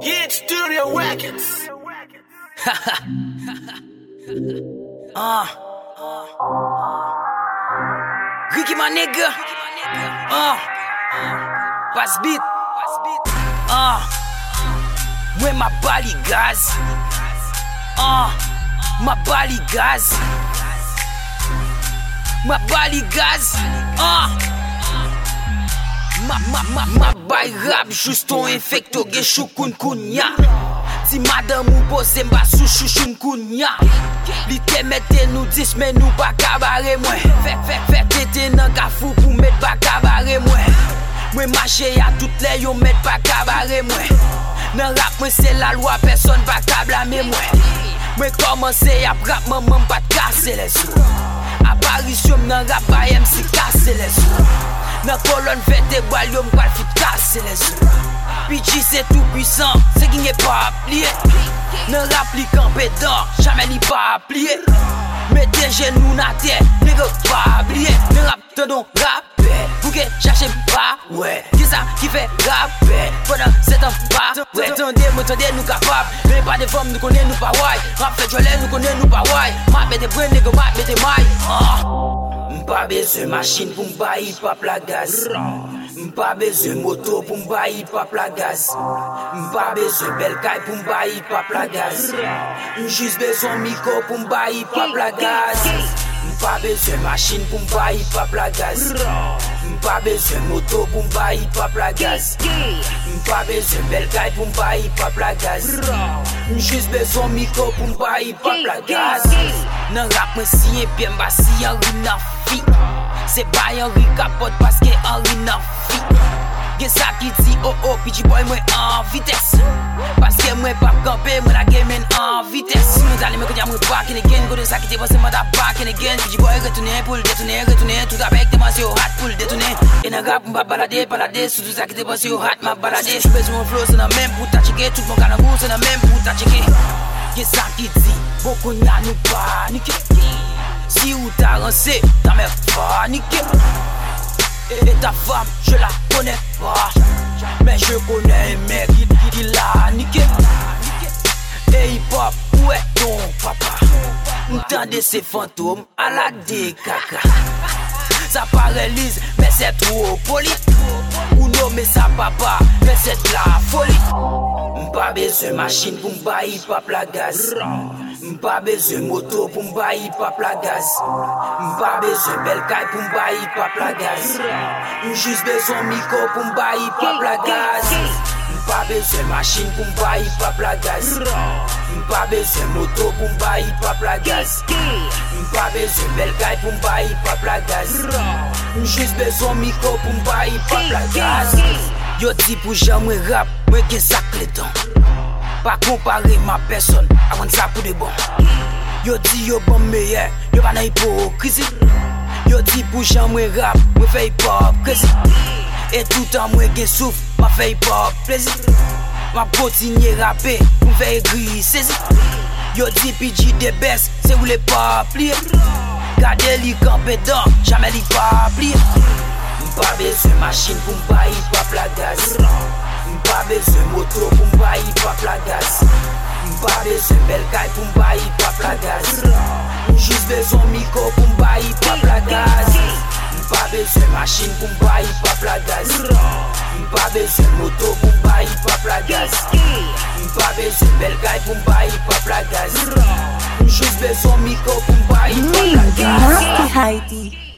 Get Studio Records. Ricky my nigga. Pass beat. When my body guys. My body guys. My body guys. Ma bay rap juston infecto ge choukoun kounya. Si madame ou pose mba sou chouchoun kounya. Li te mette nou 10 men nou pa kabare mwen. Fè tete nan kafou pou met pa kabare mwen. Mwen mache ya tout le yon met pa kabare mwen. Nan rap mwen se la loi, person pa kablame mwen. Mwen komanse ap rap maman pa kase les ou. Apparition nan rap pa MC kase les ou. Nan kolon vertébral yo m'pral fout kase les ou. PG c'est tout puissant, c'est qui n'est pas plié. Nan rap li campé d'or, jamais li pas plié. Mettez genoux na terre, nègre pas plié. Nan rap tendon rapper, pour que cherche pas ouais. Qui ça qui fait rapper, pendant 7 ans pas ouais. Tendez nous capable, mais pas de femmes nous connaît nous pas ouais. Rap fait jolet nous connaît nous pas ouais. Ma bête brain nègre ma bête maille. M'pas besoin machine pour m'ba hip-hop la gaz. M'pas besoin moto pour m'ba hip-hop la gaz. M'pas besoin belle caille pour m'ba hip-hop la gaz. Juste besoin micro pour m'ba hip-hop la gaz. M'pas besoin machine pour m'ba hip-hop la gaz. M'pas besoin moto pour m'ba hip-hop la gaz. M'pas besoin belle caille pour m'ba hip-hop la gaz. Juste besoin micro pour m'ba hip-hop la gaz. Nan rap mwen siye bien m'ba si Henri nan fi. C'est pas Henri capote parce que Henri nan fi. Gen sa ki di oh oh PG boy mwen en vitesse. Parce que mwen pa camper mwen la game en vitesse. Si mwen tale mwen konya mwen back in again. Go de sa ki te pense mwen da back in again. PG boy retourner pour le détourner. Tout avec des mains sur hot pour le détourner. Et nan rap mwen pa balade. Sous tout sa ki te pense sur hot m'a balade. J'besoin mon flow c'est nan même pour ta checker. Tout mon canangou c'est nan même pour ta checker. Gen sa ki di bon konya nou panique. Si ou t'as rancé, ta mère panique. Et ta femme, je la connais pas. Mais je connais un mec qui l'a niqué. Et hip-hop, où est ton papa? M'tendez ces fantômes à la décaca. Ça paralyse, mais c'est trop poli. Ou nommer ça papa, mais c'est de la folie. M'pas besoin machine pour m'ba hip-hop la gaz. M'pas besoin moto pour m'ba hip-hop la gaz. M'pas besoin belle caille pour m'ba hip-hop la gaz. Juste besoin micro pour m'ba hip-hop la gaz. M'pas besoin machine pour m'ba hip-hop la gaz. M'pas besoin moto pour m'ba hip-hop la gaz. M'pas besoin belle caille pour m'ba hip-hop la gaz. Juste besoin micro pour m'ba hip-hop la gaz. Yo di pour jamais rap, moi gen sac les dents. Pas comparer ma personne, avant ça pour de bon. Yo di yo bon meilleur, yo pas na hypocrisie. Yo di pour jamais rap, moi fais hip-hop crazy. Et tout temps moi gen souffle, ma fais hip-hop plaisir. Ma continuer rapper, pour faire aigri saisi. Yo di PG de best, c'est où les pas plier. Gardez li campé dedans, jamais li pas plier. M'pas besoin machine pour m'ba hip-hop la gaz. M'pas besoin moto pour m'ba hip-hop la gaz. M'pas besoin belle caille pour m'ba hip-hop la gaz. Juste besoin micro pour m'ba hip-hop la gaz. M'pas besoin machine pour m'ba hip-hop la gaz. M'pas besoin moto pour m'ba hip-hop la gaz. M'pas besoin belle caille pour m'ba hip-hop la gaz. Juste besoin micro pour m'ba hip-hop la gaz.